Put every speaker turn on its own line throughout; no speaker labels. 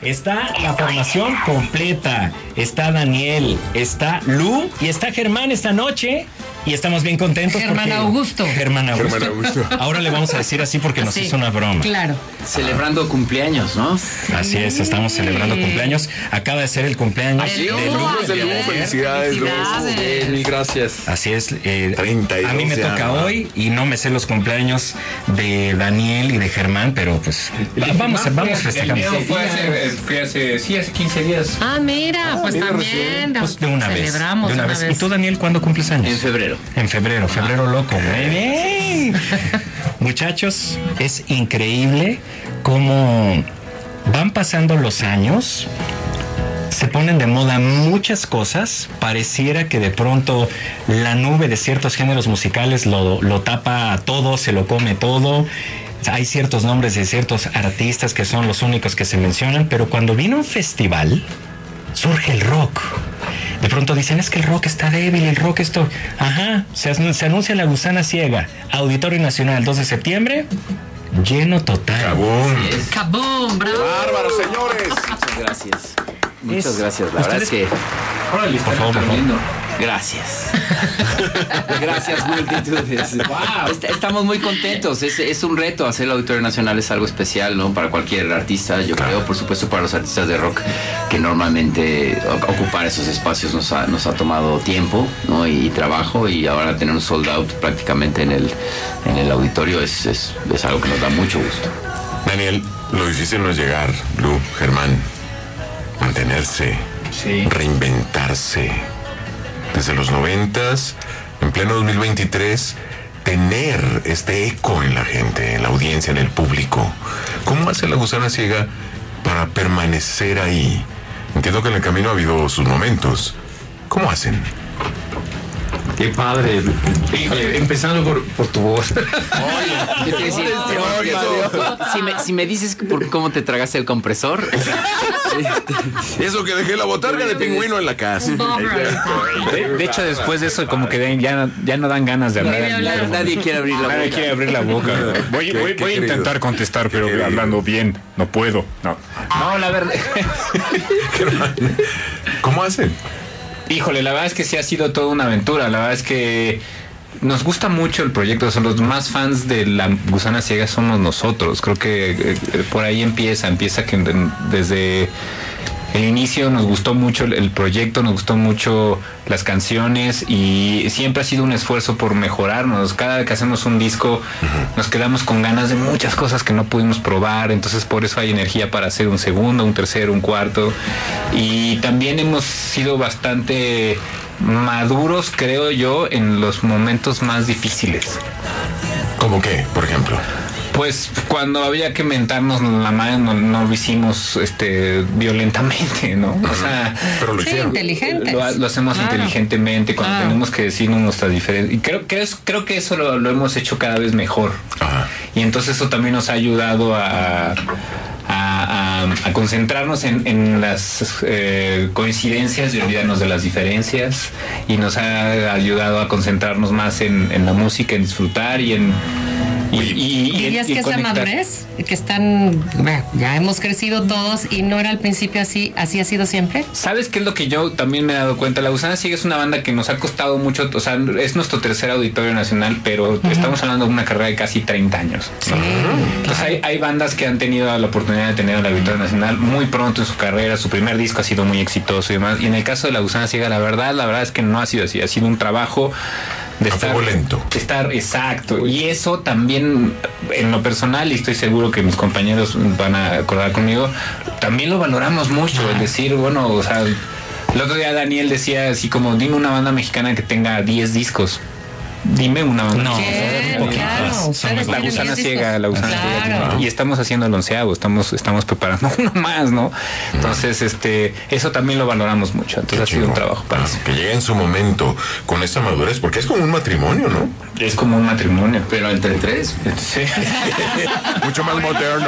Está la formación completa. Está Daniel, está Lu y está Germán esta noche. Y estamos bien contentos.
Germán Augusto.
Germán Augusto. Ahora le vamos a decir así porque nos hizo una broma.
Claro.
Celebrando cumpleaños, ¿no?
Así es, estamos celebrando cumpleaños. Acaba de ser el cumpleaños
de Lu. Felicidades, Lu.
Mil gracias.
Así es.
32
a mí me toca hoy y no me sé los cumpleaños de Daniel y de Germán, pero pues vamos festejando.
Fue hace 15 días.
Ah, mira, pues también.
Pues de una vez.
Celebramos
de una vez. ¿Y tú, Daniel, cuándo cumples años?
En febrero.
En febrero loco. Muy bien. Muchachos, es increíble cómo van pasando los años. Se ponen de moda muchas cosas. Pareciera que de pronto la nube de ciertos géneros musicales lo tapa todo, se lo come todo. Hay ciertos nombres de ciertos artistas que son los únicos que se mencionan, pero cuando viene un festival, surge el rock. De pronto dicen, es que el rock está débil, el rock esto... Ajá, se anuncia La Gusana Ciega, Auditorio Nacional, 2 de septiembre, lleno total.
¡Cabum! ¡Bravo!
¡Bárbaro, señores!
Muchas gracias. Muchas gracias. La verdad es que...
Órale,
por favor.
Gracias. Gracias, multitudes. Wow. Estamos muy contentos. Es un reto. Hacer el Auditorio Nacional es algo especial, ¿no? Para cualquier artista, yo creo, por supuesto, para los artistas de rock, que normalmente ocupar esos espacios nos ha tomado tiempo, ¿no? Y trabajo, y ahora tener un sold out prácticamente en el auditorio es algo que nos da mucho gusto.
Daniel, lo difícil no es llegar, Lu, Germán. Mantenerse, reinventarse. Desde los 90s, en pleno 2023, tener este eco en la gente, en la audiencia, en el público. ¿Cómo hace La Gusana Ciega para permanecer ahí? Entiendo que en el camino ha habido sus momentos. ¿Cómo hacen?
Qué padre. Híjole, empezando por tu voz.
Oye, ¿qué te decía? Si me dices cómo te tragaste el compresor.
Eso que dejé la botarga de pingüino en la casa.
De hecho, después de eso, como que ya no dan ganas de hablar.
Nadie quiere abrir la boca.
Nadie quiere abrir la boca. Voy a intentar contestar, pero hablando bien. No puedo. No, la verdad.
¿Cómo hacen?
Híjole, la verdad es que sí ha sido toda una aventura. La verdad es que nos gusta mucho el proyecto. Son los más fans de La Gusana Ciega somos nosotros. Creo que por ahí empieza que desde el inicio nos gustó mucho el proyecto, nos gustó mucho las canciones y siempre ha sido un esfuerzo por mejorarnos. Cada vez que hacemos un disco nos quedamos con ganas de muchas cosas que no pudimos probar, entonces por eso hay energía para hacer un segundo, un tercero, un cuarto. Y también hemos sido bastante maduros, creo yo, en los momentos más difíciles.
¿Cómo qué, por ejemplo?
Pues cuando había que mentarnos la madre no lo hicimos violentamente, ¿no? O sea,
pero lo hicieron.
Inteligentes.
Lo hacemos inteligentemente cuando tenemos que decirnos nuestras diferencias. Y creo que eso lo hemos hecho cada vez mejor.
Ajá.
Y entonces eso también nos ha ayudado a concentrarnos en las coincidencias y olvidarnos de las diferencias, y nos ha ayudado a concentrarnos más en la música, en disfrutar y en...
¿Dirías que esa madurez? Que están, ya hemos crecido todos y no era al principio así ha sido siempre.
¿Sabes qué es lo que yo también me he dado cuenta? La Gusana Ciega es una banda que nos ha costado mucho, o sea, es nuestro tercer auditorio nacional, pero estamos hablando de una carrera de casi 30 años.
Sí,
entonces hay bandas que han tenido la oportunidad de tener el auditorio nacional muy pronto en su carrera, su primer disco ha sido muy exitoso y demás, y en el caso de La Gusana Ciega, la verdad es que no ha sido así, ha sido un trabajo de estar exacto, y eso también en lo personal, y estoy seguro que mis compañeros van a acordar conmigo, también lo valoramos mucho, es decir, bueno, o sea, el otro día Daniel decía así como, dime una banda mexicana que tenga 10 discos. Dime una banda.
No,
claro.
La Gusana Ciega, Ciega. Y estamos haciendo el 11avo, estamos preparando uno más, ¿no? Entonces, eso también lo valoramos mucho. Entonces ha sido un trabajo para eso.
Que llegue en su momento con esa madurez, porque es como un matrimonio, ¿no?
Es como un matrimonio.
Pero entre tres.
Sí.
Mucho más moderno.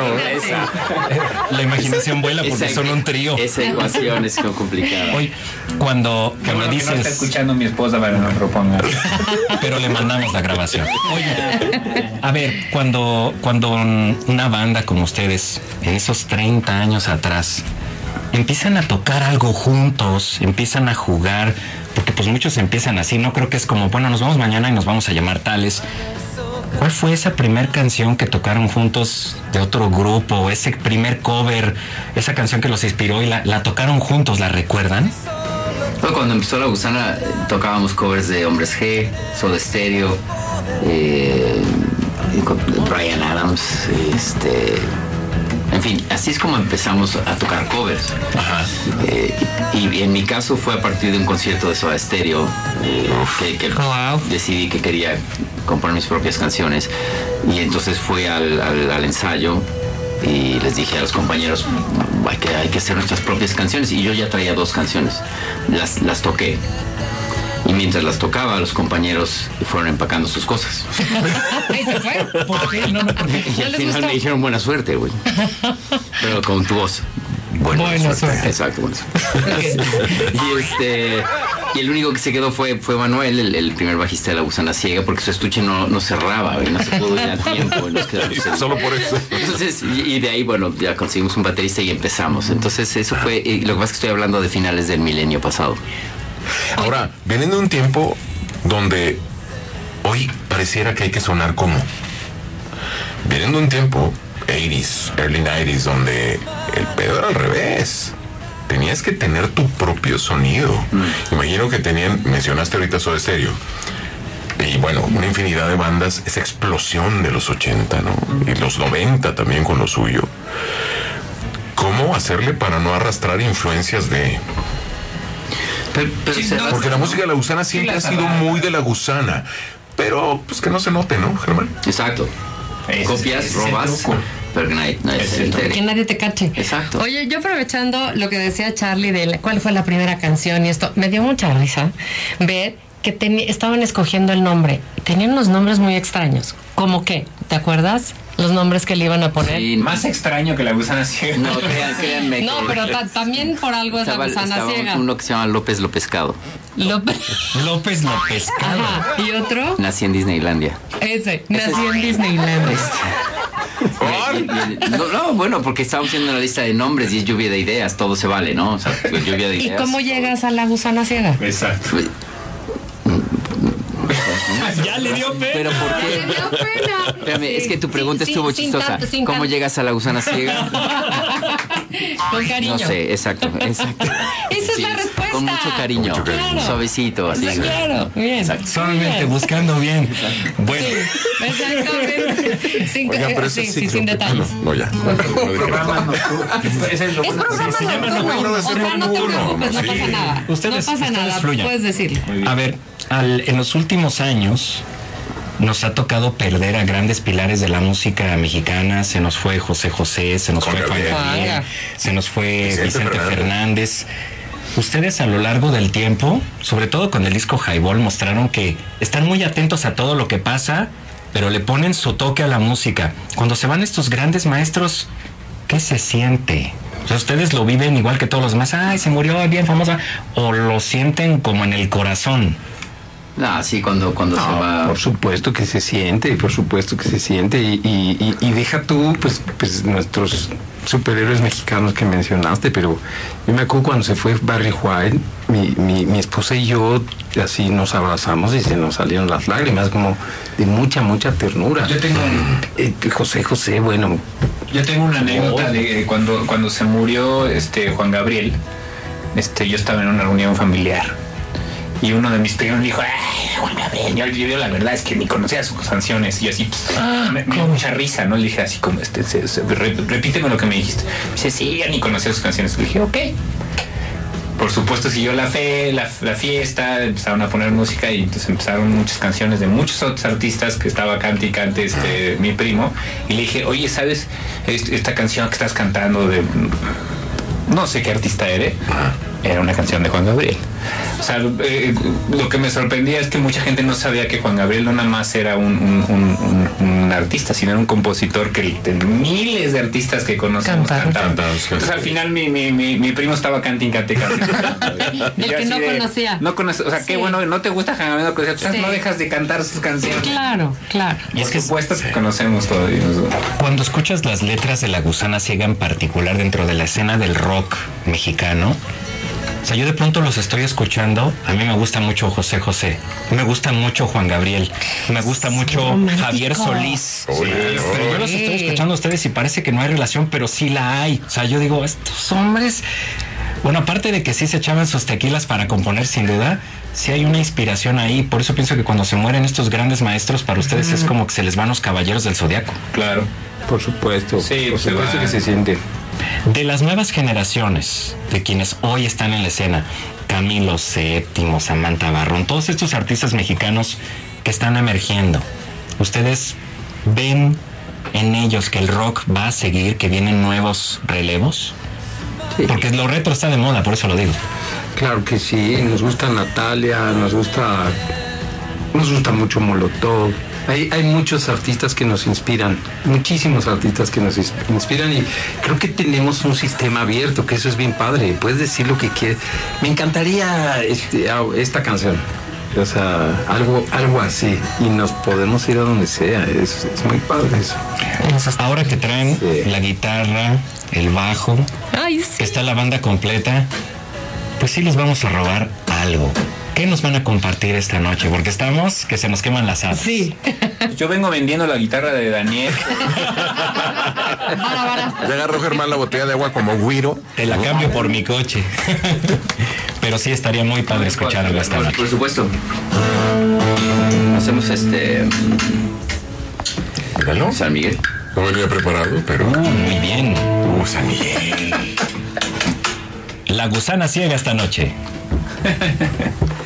La imaginación vuela porque son un trío.
Esa ecuación es complicada.
Hoy, cuando dices...
No está escuchando mi esposa para que no proponga.
Pero le mandamos la grabación. Oye, a ver, cuando una banda como ustedes, en esos 30 años atrás, empiezan a tocar algo juntos, empiezan a jugar, porque pues muchos empiezan así, no creo que es como, bueno, nos vamos mañana y nos vamos a llamar tales. ¿Cuál fue esa primer canción que tocaron juntos de otro grupo? Ese primer cover, esa canción que los inspiró y la tocaron juntos, ¿la recuerdan?
Cuando empezó La Gusana tocábamos covers de Hombres G, Soda Stereo, Bryan Adams, en fin, así es como empezamos a tocar covers.
Ajá.
Y en mi caso fue a partir de un concierto de Soda Stereo que decidí que quería comprar mis propias canciones, y entonces fui al ensayo y les dije a los compañeros, hay que hacer nuestras propias canciones, y yo ya traía 2 canciones, las toqué. Y mientras las tocaba, los compañeros fueron empacando sus cosas.
¿Y se fue?
¿Por qué? No, porque...
Y al final me dijeron buena suerte, güey. Pero con tu voz. Buena suerte. Exacto, buena suerte. Y el único que se quedó fue Manuel, el primer bajista de La Gusana Ciega, porque su estuche no cerraba, güey, no se pudo ir a tiempo.
Solo por eso.
Entonces, y de ahí, bueno, ya conseguimos un baterista y empezamos. Entonces, eso fue, lo que pasa es que estoy hablando de finales del milenio pasado.
Ahora, vienen de un tiempo donde hoy pareciera que hay que sonar como. Vienen de un tiempo, 80s, early 90s, donde el pedo era al revés. Tenías que tener tu propio sonido. Imagino que mencionaste ahorita Soda Stereo. Y bueno, una infinidad de bandas, esa explosión de los 80, ¿no? Y los 90 también con lo suyo. ¿Cómo hacerle para no arrastrar influencias de... Porque la música de La Gusana siempre ha sido muy de La Gusana, pero pues que no se note, ¿no, Germán?
Exacto. Copias, robas, pero que nadie se entere.
Que nadie te cache.
Exacto.
Oye, yo aprovechando lo que decía Charlie de cuál fue la primera canción y esto, me dio mucha risa ver que estaban escogiendo el nombre. Tenían unos nombres muy extraños. ¿Cómo qué? ¿Te acuerdas? Los nombres que le iban a poner.
Sí, más extraño que La Gusana Ciega.
No, créanme.
No, pero también por algo es La Gusana Ciega.
Uno que se llama López Lopescado.
López Lopescado.
Ajá. ¿Y otro?
Nací en Disneylandia.
Nací en Disneylandia.
Bueno, porque estábamos haciendo una lista de nombres y es lluvia de ideas, todo se vale, ¿no? O sea, lluvia de ideas.
¿Y cómo llegas a La Gusana Ciega?
Exacto.
Ya le dio pena.
¿Pero por qué?
Le dio pena.
Espérame, es que tu pregunta estuvo chistosa. ¿Cómo llegas a La Gusana Ciega?
Con cariño.
No sé, exacto.
Esa es la respuesta.
Con mucho cariño.
Claro.
Suavecito, así.
Claro, bien.
Solamente buscando bien. Bueno.
Sí, exactamente. Sin detalles.
No, ya.
Ese es lo bueno.
Se llama nocturno.
O sea, no te preocupes, no pasa nada.
Ustedes
No pasa nada,
fluyan.
puedes decirlo.
A ver, en los últimos años nos ha tocado perder a grandes pilares de la música mexicana. Se nos fue José José, se nos fue Juan Gabriel, se nos fue Vicente Fernández. Ustedes a lo largo del tiempo, sobre todo con el disco Highball, mostraron que están muy atentos a todo lo que pasa, pero le ponen su toque a la música. Cuando se van estos grandes maestros, ¿qué se siente? O sea, ¿ustedes lo viven igual que todos los demás? ¡Ay, se murió, bien famosa! ¿O lo sienten como en el corazón?
No, sí, cuando se va.
Por supuesto que se siente, y deja tú, pues nuestros superhéroes mexicanos que mencionaste, pero yo me acuerdo cuando se fue Barry White, mi esposa y yo así nos abrazamos y se nos salieron las lágrimas, como de mucha ternura.
Yo tengo
José, bueno.
Yo tengo una anécdota de cuando se murió Juan Gabriel. Yo estaba en una reunión familiar. Y uno de mis primos me dijo, ¡ay, Juan Gabriel! Yo la verdad es que ni conocía sus canciones. Y yo así, me dio mucha risa, ¿no? Le dije así como, repíteme lo que me dijiste. Dice, sí, ya ni conocía sus canciones. Le dije, ok. Por supuesto, siguió la fiesta, empezaron a poner música y entonces empezaron muchas canciones de muchos otros artistas que estaba cante y cante mi primo. Y le dije, oye, ¿sabes esta canción que estás cantando de... no sé qué artista eres? era una canción de Juan Gabriel. O sea, lo que me sorprendía es que mucha gente no sabía que Juan Gabriel no nada más era un artista, sino era un compositor que miles de artistas que conocemos cantaban. Entonces al final mi primo estaba canting.
Del que no conocía.
No conoce, o sea, qué bueno, no te gusta Juan Gabriel, no dejas de cantar sus canciones.
Claro.
Y es que supuestas que conocemos todavía.
Cuando escuchas las letras de La Gusana Ciega en particular dentro de la escena del rock mexicano, o sea, yo de pronto los estoy escuchando. A mí me gusta mucho José José, me gusta mucho Juan Gabriel, me gusta mucho Javier Solís. Pero yo los estoy escuchando a ustedes y parece que no hay relación, pero sí la hay. O sea, yo digo, estos hombres, bueno, aparte de que sí se echaban sus tequilas para componer, sin duda, sí hay una inspiración ahí. Por eso pienso que cuando se mueren estos grandes maestros, para ustedes es como que se les van los caballeros del Zodiaco.
Claro.
Por supuesto.
Sí,
por supuesto que se siente.
De las nuevas generaciones, de quienes hoy están en la escena, Camilo VII, Samantha Barrón, todos estos artistas mexicanos que están emergiendo, ¿ustedes ven en ellos que el rock va a seguir, que vienen nuevos relevos? Sí. Porque lo retro está de moda, por eso lo digo.
Claro que sí, nos gusta Natalia, nos gusta mucho Molotov. Hay muchos artistas que nos inspiran, muchísimos artistas que nos inspiran, y creo que tenemos un sistema abierto, que eso es bien padre. Puedes decir lo que quieres. Me encantaría esta canción, o sea, algo así, y nos podemos ir a donde sea. Es muy padre eso.
Ahora que traen la guitarra, el bajo, que está la banda completa, pues sí les vamos a robar algo. ¿Qué nos van a compartir esta noche? Porque estamos que se nos queman las hadas.
Sí.
Yo vengo vendiendo la guitarra de Daniel.
Ya agarró Germán la botella de agua como güiro.
Te la cambio por mi coche. Pero sí estaría muy padre escuchar algo esta noche.
Por supuesto. Hacemos
Míralo.
San Miguel.
No venía preparado, pero...
muy bien.
San Miguel.
La Gusana Ciega esta noche.